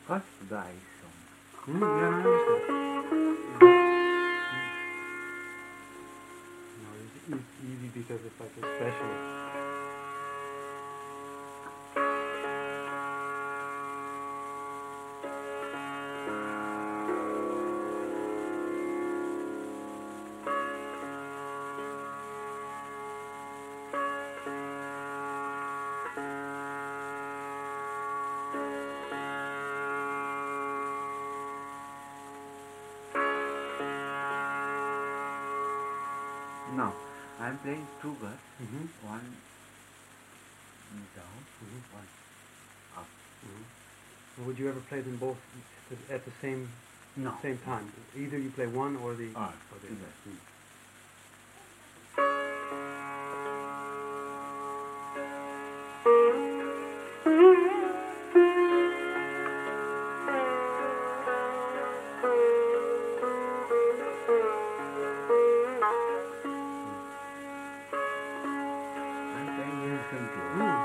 first guy song. Yeah, I understand. No, it's easy because it's like a special. Now, I'm playing two bars, Mm-hmm. one down, Mm-hmm. one up. Mm-hmm. Would you ever play them both at the same No. time? Either you play one or the Ah, or the either. Mm. I'm playing Uniform Tune. Mm.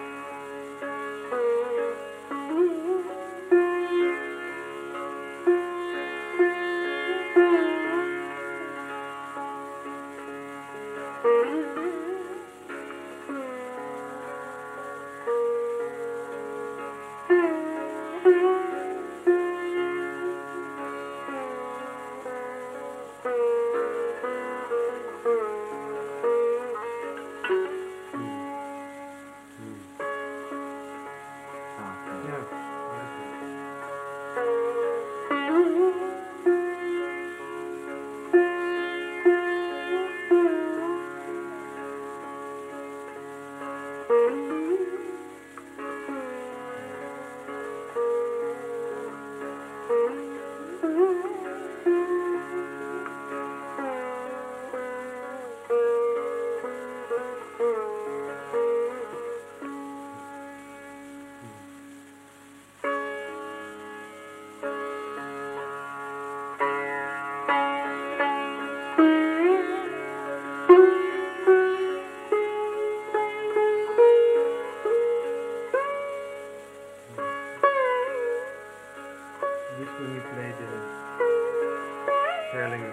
Ah, Yeah. This one you played Herlingers.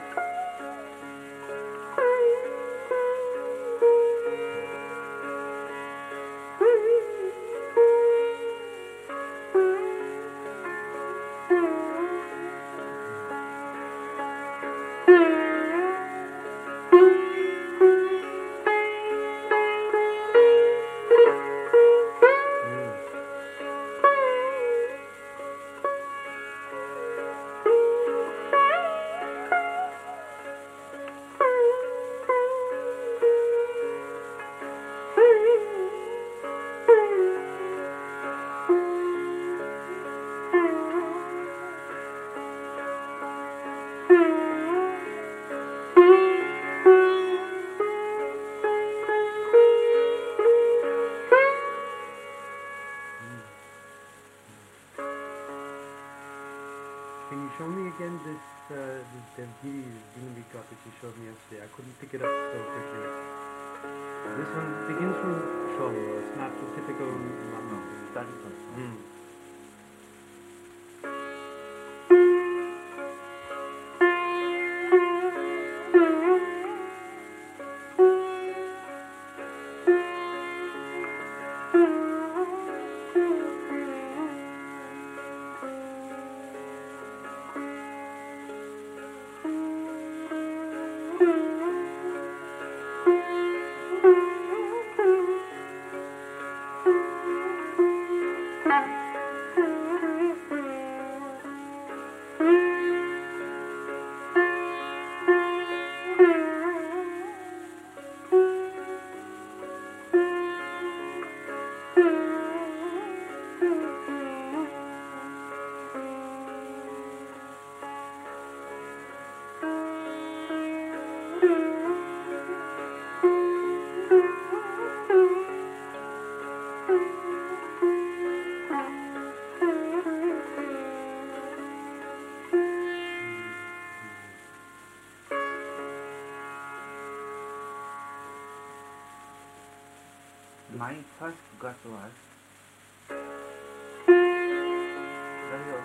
Can you show me again this the Gili cut that you showed me yesterday? I couldn't pick it up so quickly. This one begins from Sholio. It's not the typical. no, that is also. Mm. My first gut was very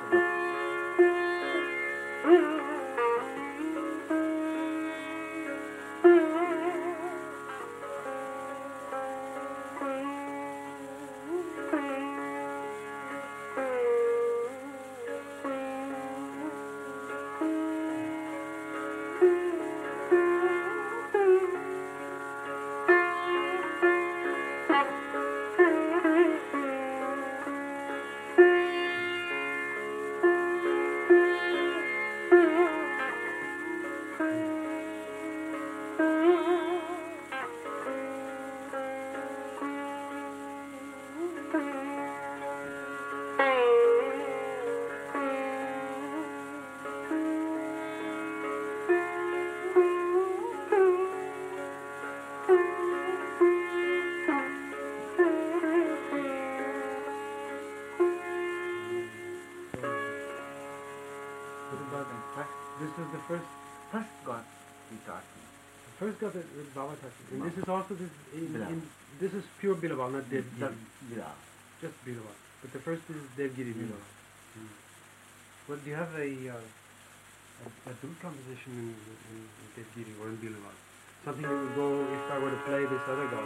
this was the first God he taught me. God that Baba taught you. And Baba. this is also Bilawal. this is pure Bilawal, not Dev Just Giri. Bilawal. Just Bilawal. But the first is Devgiri Bilawal. Well, do you have a dud composition in Devgiri or in Bilawal? Something that would go if I were to play this other god.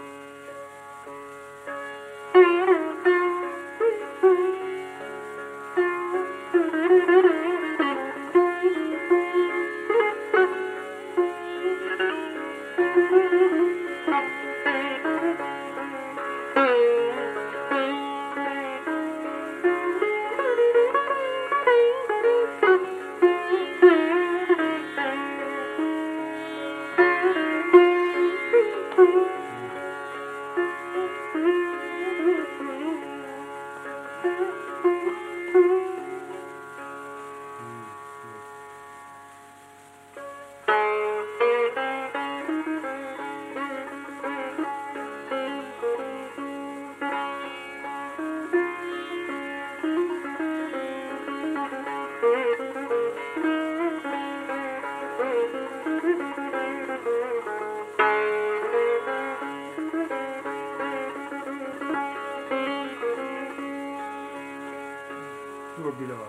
Pure Bilawal.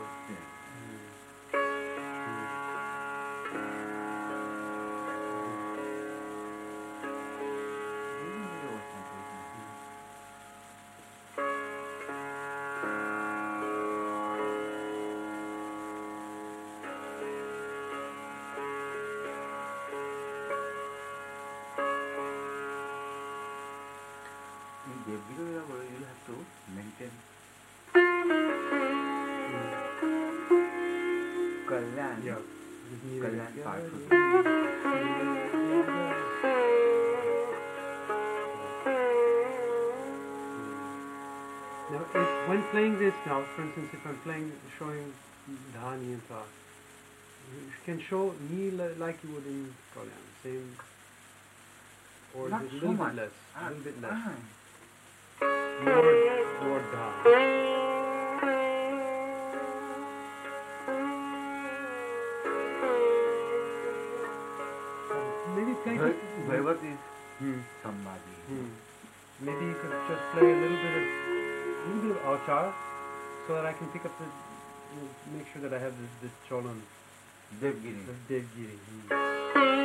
In Devgiri Bilawal, you have to maintain Kalyan. Yeah. Kalyan part should Now, when playing this now, for instance, if I'm showing Dhani and Ta, you can show me like you would in Kalyan, same, or Not is it a so little much. bit less, a little bit less, Ah. more Dha. Maybe play. Bhaivat is Hmm. somebody. Maybe you could just play a little bit of Auchar, so that I can pick up make sure that I have the Cholan, Devgiri. the Devgiri.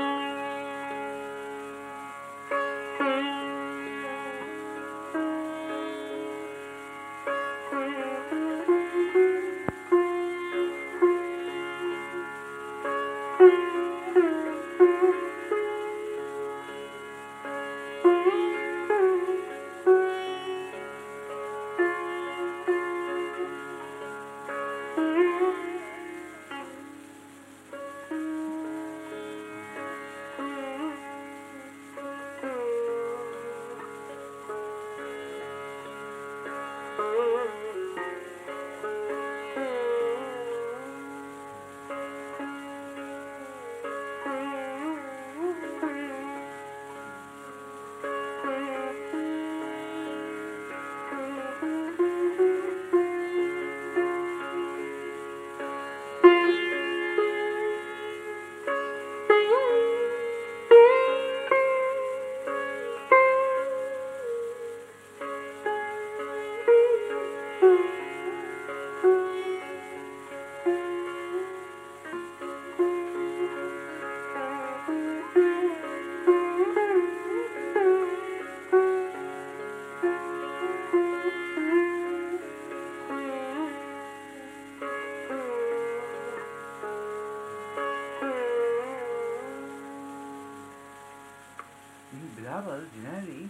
Bilawal generally,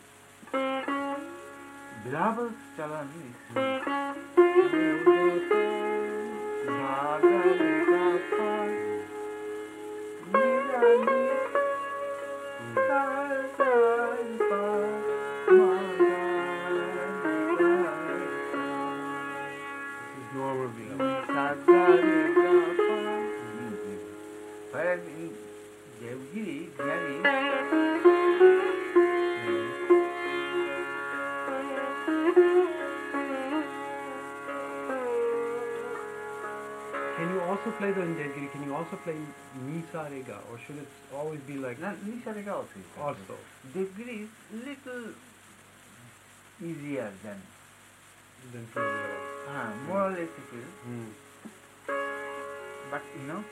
Bilawal's chalan is This is normal Bilawal. Whereas in Devgiri, generally, can you also play the in Devgiri? Can you also play Ni Sa Re Ga, or should it always be like Nisarega also you can also? play. Devgiri is little easier than Then play Bilawal. more or less it is. But you know,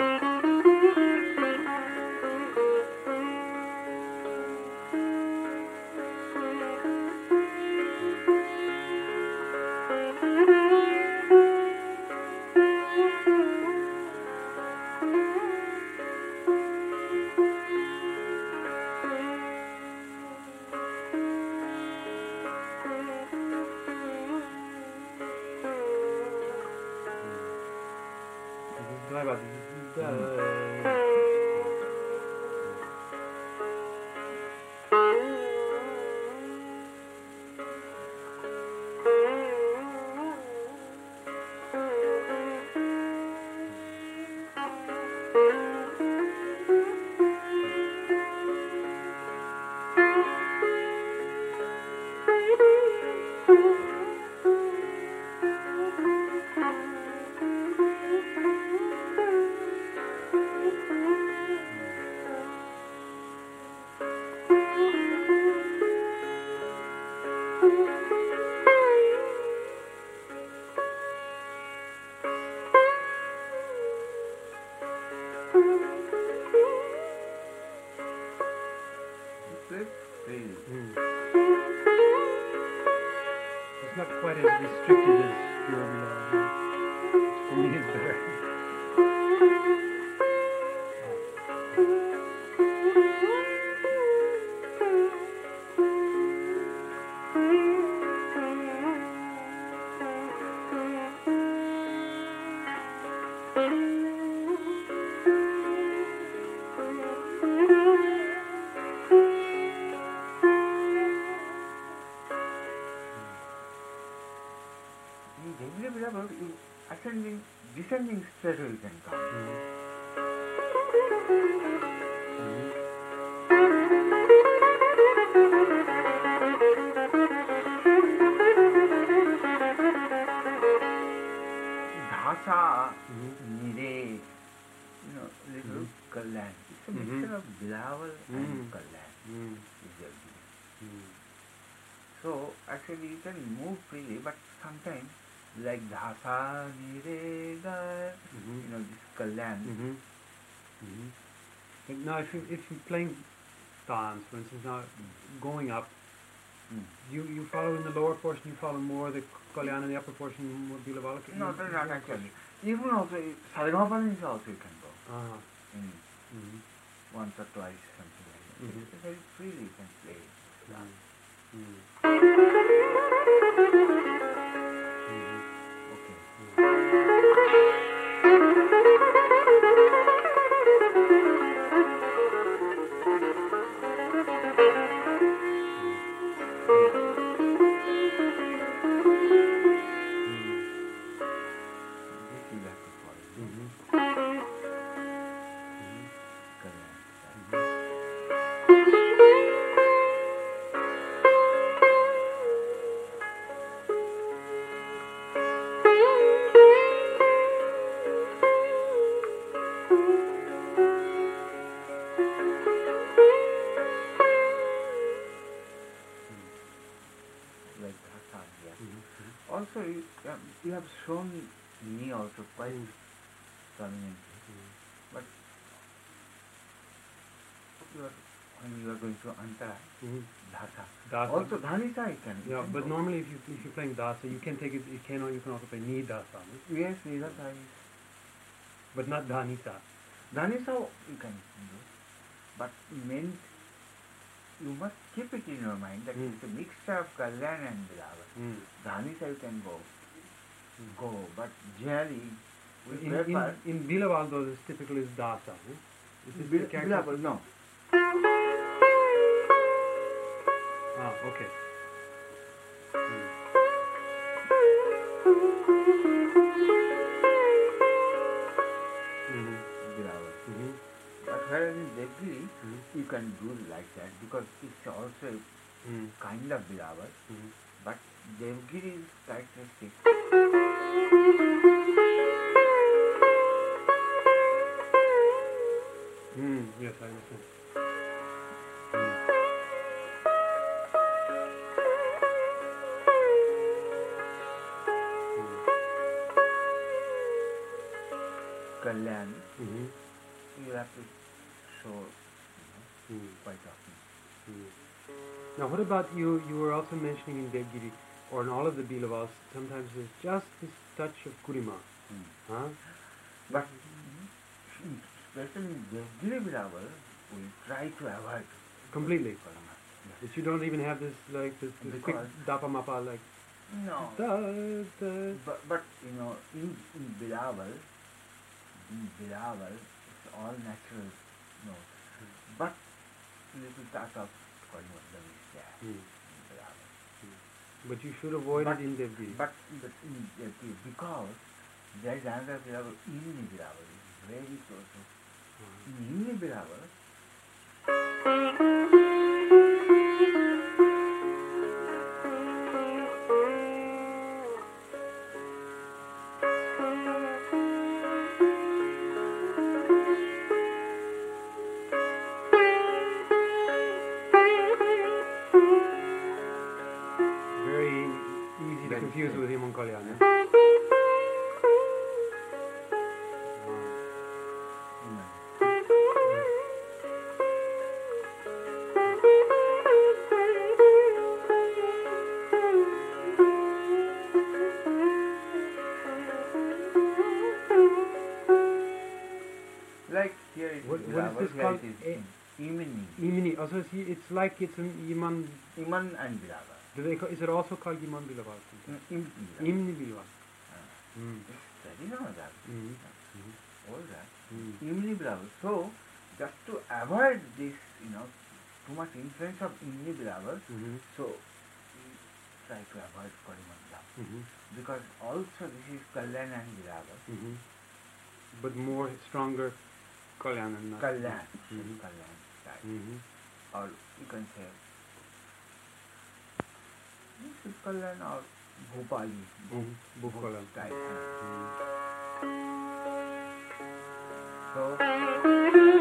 it's not quite as restricted as pure Bilawal. For me, it's better. in Devgiri Bilawal, you ascending, descending straight you can come. Dhasa, Nire, you know, little Kalyan. It's a mixture of Bilawal and Kalyan. Is Devgiri. So actually you can move freely, but sometimes like Dhasa, Nire, Gar, you know, this Kalyan. But now, if you're playing dance, for instance, now going up, you follow in the lower portion, you follow more the Kalyan, in the upper portion more Bilawal. No, not actually. Even also, Saregamapanisa also you can go. Once or twice, something like that. Very freely you can play. Okay. This you have to follow. Like Dhasa, yeah. Also, you have shown me also quite prominently. But when you are going to Antara, Dhasa. Dasa. Also Dhanisa you can. Yeah, but normally if you're playing Dasa, you can take it. You can also play Ni Dasa, no? Yes, Nidasa is. But not Dhanisa. Dhanisa you can do. But meant you must keep it in your mind that it's a mixture of Kalyan and Bilawal. Dhanisa you can go, but generally we prefer In Bilawal though, this typical is Dasa. No? Is this the character? Bilawal, no. Ah, okay. Bilawal. But whereas in Devgiri, you can do like that because it's also a kind of Bilawal. But Devgiri is characteristic. Kalyan, Mm-hmm. you have to show quite often. Now, what about you? You were also mentioning in Devgiri, or in all of the Bilavas, sometimes there's just this touch of Kurima. Huh? But especially in Devgiri Bilaval, we try to avoid Completely. Kurima. That you don't even have this like this quick Because- dapa mapa like. No. Da. But you know, in Bilaval, it's all natural notes. But little touch of Kurima is there in Bilaval. But you should avoid But- it in Devgiri. But in Devgiri, because there is another Bilaval, Imni Bilaval, very close to. In Imni Bilaval, Very easy to Very confuse strange. with Himon Kalyan. like here it is What is Bilaval, this here called? it is Imni. Imini. Also, see, it's like it's an Iman. Iman and Bilaval. Is it also called Iman Bilaval? Imni Bilaval. Imni Bilaval. It's traditional that. Mm. All that. Mm. Imni Bilaval. So, just to avoid this, too much influence of Imni Bilaval, Mm-hmm. so we try to avoid Kaliman Bilaval. Mm-hmm. Because also this is Kalyan and Bilaval. Mm-hmm. But more stronger Kalyan and not. Kalyan. Mhm. Kalyan style. Mm-hmm. Or you can say this is Kalyan or Bhopali. Bhupalam. Style. Mm. So,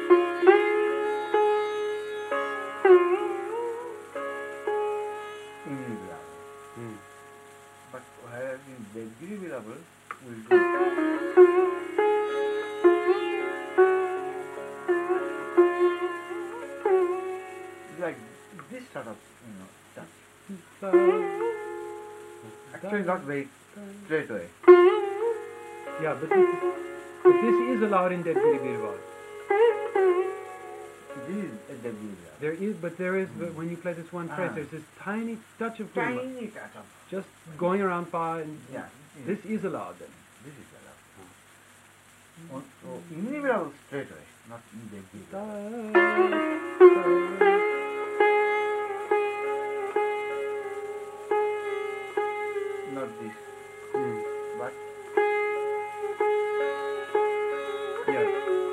Imni Bilaval. Mm. But whereas in Devgiri Bilaval, we'll do like this sort of, touch. Actually not very straight away. Yeah, but this is allowed in Devgiri Bilaval. This is a Devgiri Bilaval. There is, but when you play this one phrase, Ah. there's this tiny touch of Kurima. Tiny touch of, Just going around pa and yeah. this is allowed then. This is allowed. So, Imni Bilaval straight away, not in Devgiri Bilaval. Not this, Mm. but Yeah.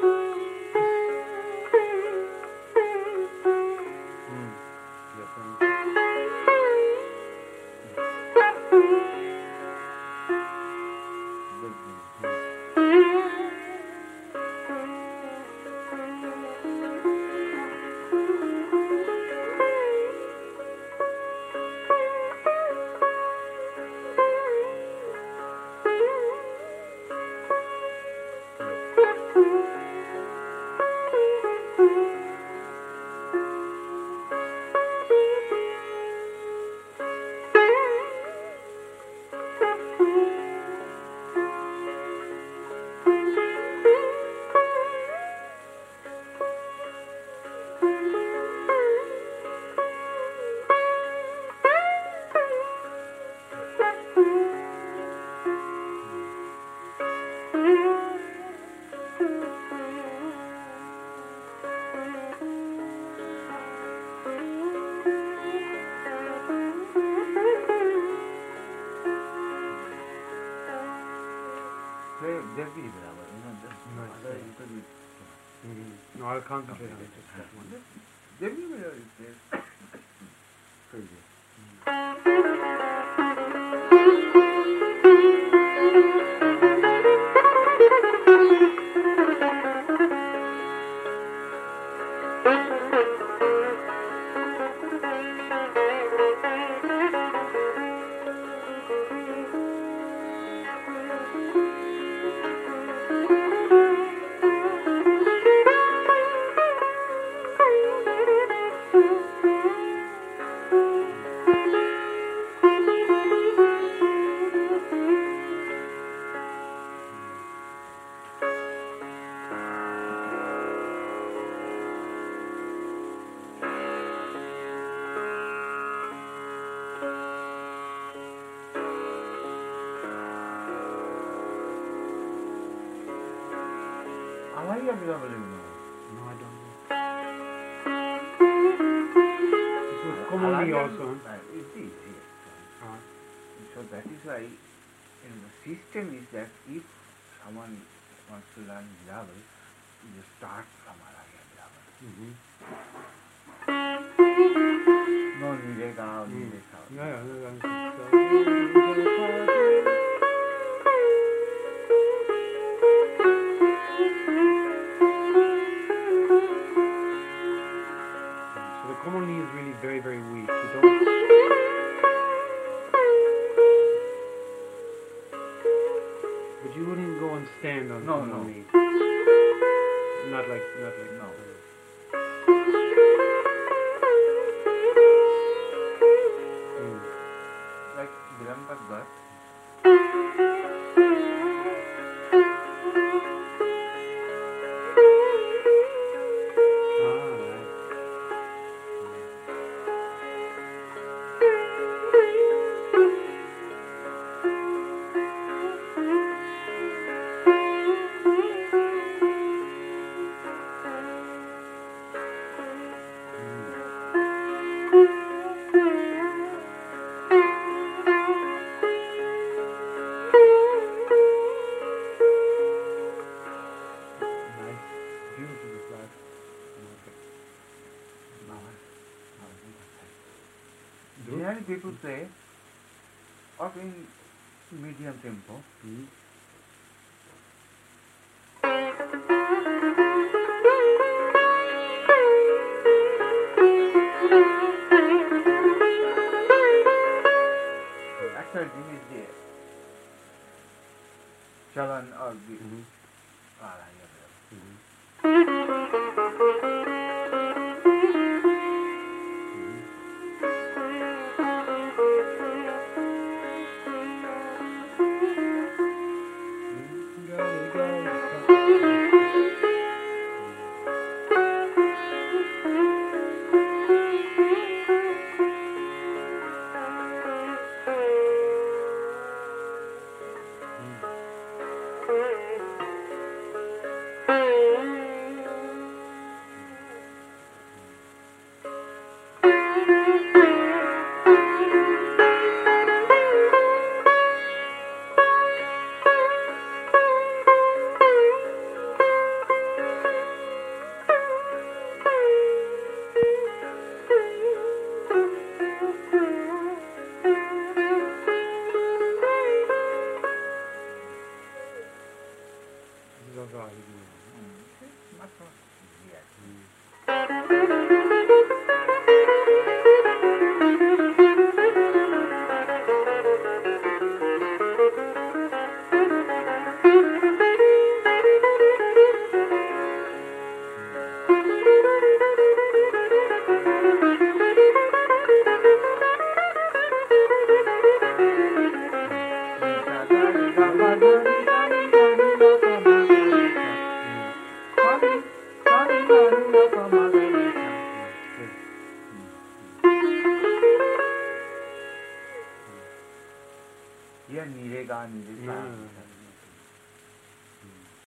Mm. Yes, Devgiri. Play Devgiri Bilaval, just Nice, other yeah. little bit. No, I'll concentrate on just that one. Devgiri Bilaval is crazy. Alaya Bilawal, you know. No, I don't know. This was commonly also. It is, yes. Uh, So that is why the system is that if someone wants to learn Bilawal, you start from Alaya Bilawal. No Nirega or Nirega. Yeah. So the commonly is really very, very weak. You don't. But you wouldn't go and stand on No. commonly. Not like. No. Like Vilambat Gat. Generally people play up in medium tempo. Actually this is the Chalan or the Alaya Bilawal. Much more easier.